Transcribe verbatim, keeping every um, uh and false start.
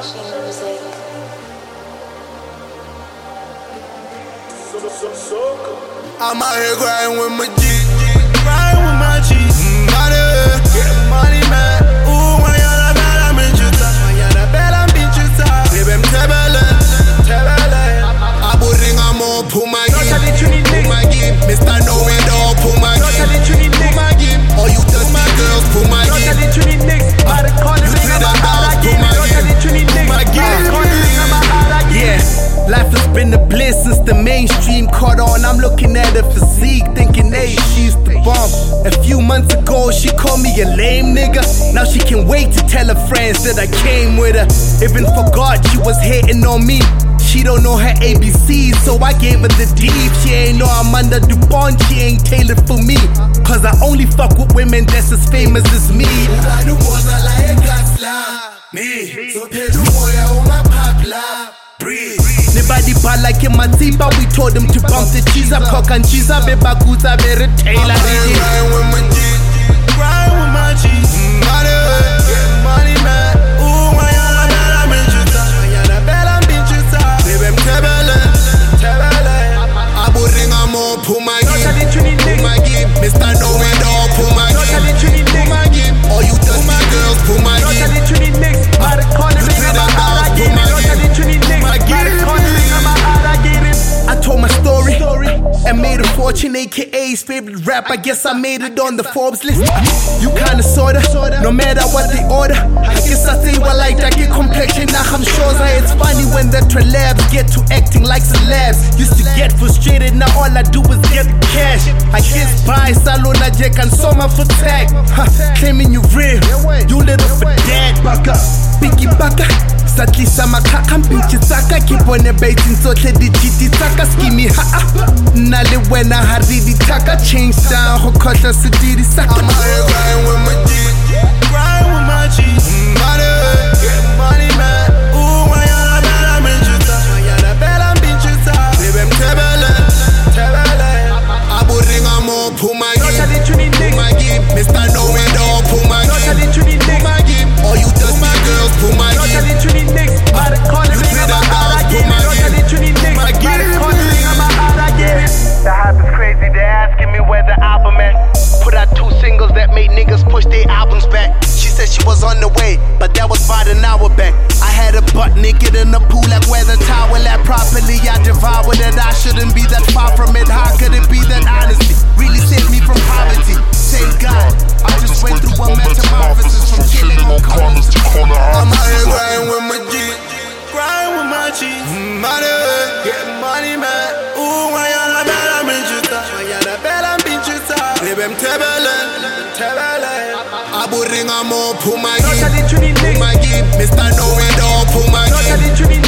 I'm out here grinding with my G, grinding with my G. Money, getting money, man. Ooh, mañana me la minchuta, mañana me la minchuta. Baby, I'm tebele, tebele. Aburringa mo, pull my game, pull my game. Mister No Window, pull my game, pull my game. All you dusty girls, pull my game. You treat the dogs, pull my game, pull my game. Yeah, life has been a bliss since the mainstream caught on. I'm looking at her physique, thinking, hey, she's the bomb. A few months ago, she called me a lame nigga. Now she can wait to tell her friends that I came with her. Even forgot she was hating on me. She don't know her A B Cs, so I gave her the deep. She ain't know I'm under DuPont, she ain't tailored for me. Cause I only fuck with women that's as famous as me. Nobody bad like in Matiba, we told them to bump the cheese up, cock and cheese up, baby, kuza, very tailor. Grind with my G, grind with my G. Money, get money, man. Ooh, mañana me la minchuta, mañana me la minchuta. Baby, I'm tebele, tebele. Aburringa mo, pull my game, pull my game. Mister No Window, pull my game, pull my game. All you dusty girls, pull my game. You treat the dogs, pull my game, pull my game. I told my story and made a fortune, aka favorite rap. I guess I made it on the Forbes list. You kinda sorta, no matter what they order. I guess I say well like that, get complexion. Now I'm sure it's funny when the trelabs get to acting like celebs. Used to get frustrated, now all I do is get the cash. I guess buy Salona Jack and Soma for tag. Huh, claiming you real, you little for dead. Baka, Biggie Baka. Sadly sama kakam bitch saka keep on the baiting so the digiti saka skimi ha nale wena haridi taka change down hokota sidiri saka. I'm out here grinding with my G, grinding with my G. Money, get money, man. Ooh, mañana me la minchuta, mañana me la minchuta. Baby, I'm tebele, tebele. Aburringa mo, pull my game, pull my game. Mister No Window, pull my game, pull my game. All you dusty girls, pull my game. The hype is crazy, they're asking me where the album at. Put out two singles that made niggas push their albums back. She said she was on the way, but that was about an hour back. I had a butt naked in the pool like where the towel at. Properly I devoured it, I shouldn't be that far from it. How could it be that honestly really saved me from poverty? Thank God, I just went through a metamorphosis from chilling on corners to corner. I'm out here grinding with my G, grinding with my G. Money, get money, man. Ooh, mañana me la minchuta, mañana me la minchuta. Baby, I'm tebele, tebele. Aburringa mo, pull my game, pull my game. Mister No Window, pull my game.